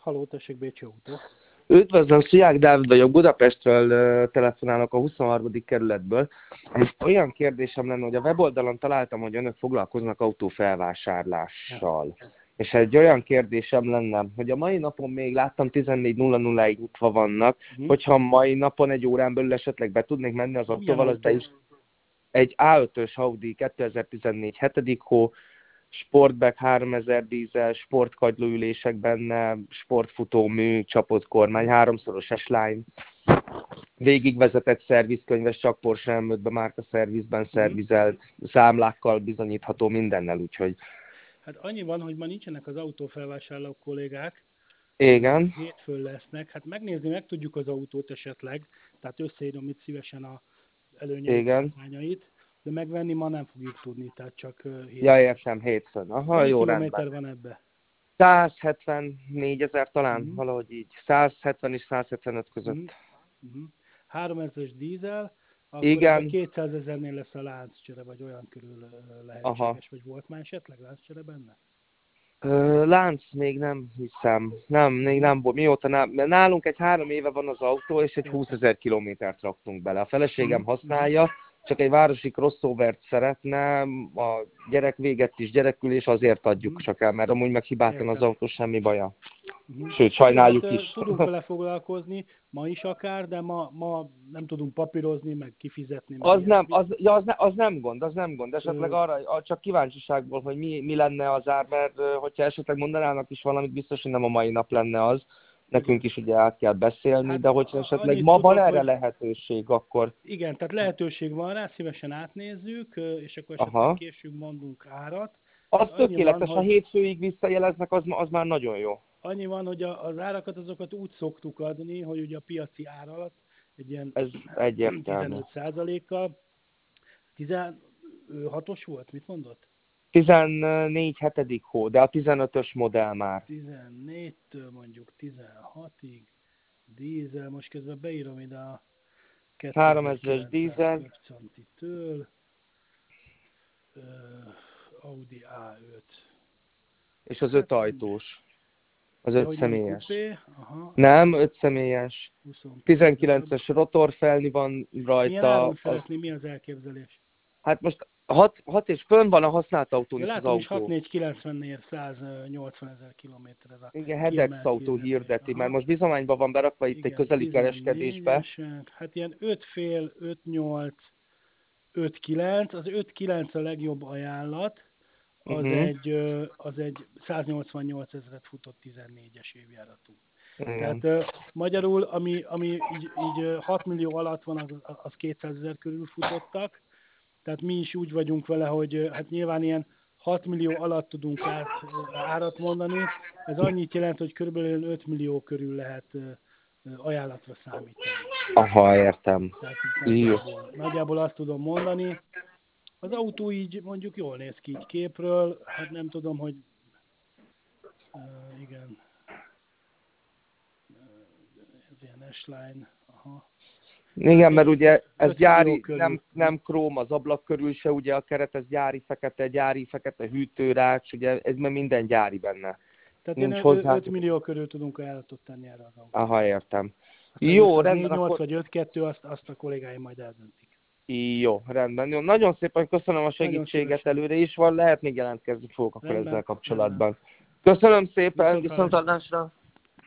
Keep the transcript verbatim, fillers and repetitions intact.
Haló, tessék, Bécsi Autó. Üdvözlöm, Sziák Dávid vagyok, Budapestről uh, telefonálok a huszonharmadik kerületből. Egy olyan kérdésem lenne, hogy a weboldalon találtam, hogy önök foglalkoznak autófelvásárlással. Ja. És egy olyan kérdésem lenne, hogy a mai napon még láttam tizennégy nulla nulláig nyitva vannak, Hm. hogyha mai napon egy órán belül esetleg be tudnék menni az Milyen autóval, az autó? be is egy á ötös Audi kétezer-tizennégy hetedik hó, Sportback háromezer dízel, sportkagylóülések benne, sportfutómű, csapott kormány, háromszoros S-Line, végigvezetett szervizkönyves, csak Porsche em ötben márka szervizben szervizelt, számlákkal bizonyítható mindennel, úgyhogy... Hát annyi van, hogy ma nincsenek az autófelvásárló kollégák. Igen. Hétfőn lesznek. Hát megnézni meg tudjuk az autót esetleg, tehát összeírom itt szívesen a előnyeit, Igen. hátrányait, de megvenni ma nem fogjuk tudni, tehát csak hétfőn. Ja, értem, hétfőn. Aha, Mennyi jó, kilométer rendben. van ebbe? százhetvennégy ezer talán, Mhm. valahogy így. százhetven és százhetvenöt között. Mhm. Mhm. háromezres dízel, akkor Igen. ebbe kétszázezernél lesz a lánccsere, vagy olyan körül ö, lehetséges, Aha. vagy volt már esetleg lánccsere benne? Ö, lánc még nem hiszem. Nem, még nem volt. Mióta nem. Nálunk egy három éve van az autó, és egy húszezer kilométert raktunk bele. A feleségem használja, csak egy városi crossovert szeretne, a gyerek véget is gyerekülés, azért adjuk Mhm. csak el, mert amúgy meg hibátlan az Értem. autó, semmi baja. Mhm. Sőt, sajnáljuk Hát, ö, is. tudunk vele foglalkozni, ma is akár, de ma, ma nem tudunk papírozni, meg kifizetni, meg Az nem, ilyesmi. az, ja, az, ne, az nem gond, az nem gond. Esetleg Ö, arra, csak kíváncsiságból, hogy mi, mi lenne az ár, mert ö, hogyha esetleg mondanának is valamit, biztos, hogy nem a mai nap lenne az. Nekünk Igen. is ugye át kell beszélni, Hát de hogyha a- esetleg annyit ma van tudok, erre hogy lehetőség, akkor... igen, tehát lehetőség van rá, szívesen átnézzük, ö, és akkor esetleg Aha. később mondunk árat. Az Annyi van, tökéletes, ha hogy hétfőig visszajeleznek, az, az már nagyon jó. Annyi van, hogy a, az árakat azokat úgy szoktuk adni, hogy ugye a piaci ár alatt egy ilyen Ez egyértelmű. tizenöt százalékkal, tizenhatos volt, mit mondott? tizennégy hetedik hó, de a tizenötös modell már. tizennégytől mondjuk tizenhatig, dízel, most közben beírom ide a háromezres kétezer-kilencszáz dízel, köbcentitől, uh, Audi á öt. és az öt Hát, ajtós. Az ja, öt hogy nem személyes. kupé, aha, Nem, öt személyes. huszonkettő darab. tizenkilences rotorfelni van Milyen rajta. áron Az, szeretné, mi az elképzelés? hát most hat, hat és fönn van a használt autón Ja, is az látom is autó. hatszáznegyvennél száznyolcvan ezer kilométer ez a Igen, Hedex kiemelt autó hirdetés. hirdeti, mert Aha. most bizományban van berakva itt egy Igen, közeli kereskedésbe. tizennégyesek, hát ilyen öt fél, öt nyolc, öt kilenc, az öt kilenc a legjobb ajánlat, az Uh-huh. egy, ö, az egy száznyolcvannyolc ezret futott tizennégyes évjáratú. Igen. Tehát ö, magyarul, ami, ami így, így ö, hat millió alatt van, az, az kétszázezer körül futottak, tehát mi is úgy vagyunk vele, hogy ö, hát nyilván ilyen hat millió alatt tudunk át, ö, árat mondani, ez annyit jelent, hogy körülbelül öt millió körül lehet ö, ö, ajánlatra számítani. Aha, értem. Tehát így Jó. nagyjából, nagyjából azt tudom mondani. Az autó így mondjuk jól néz ki így képről, hát nem tudom, hogy uh, igen, uh, ez ilyen S-Line, aha. Hát Igen, mert ilyen ugye ez öt millió gyári, körül. nem, nem króm az ablak körül se, ugye a keret, ez gyári fekete, gyári fekete hűtőrács, ugye ez már minden gyári benne. Tehát Nincs ilyen hozzá... öt millió körül tudunk ajánlatot tenni erre az autóra. Aha, értem. Aztán, hogy most Jó, az rendben, négy nyolc akkor... vagy öt kettő, azt, azt a kollégáim majd eldöntik. Jó, rendben. Jó, nagyon szépen köszönöm a Nagyon segítséget szívesen. előre is, van, lehet még jelentkezni fogok akkor ezzel Rendben, rendben. kapcsolatban. Köszönöm szépen, Viszont viszont hallásra. hallásra.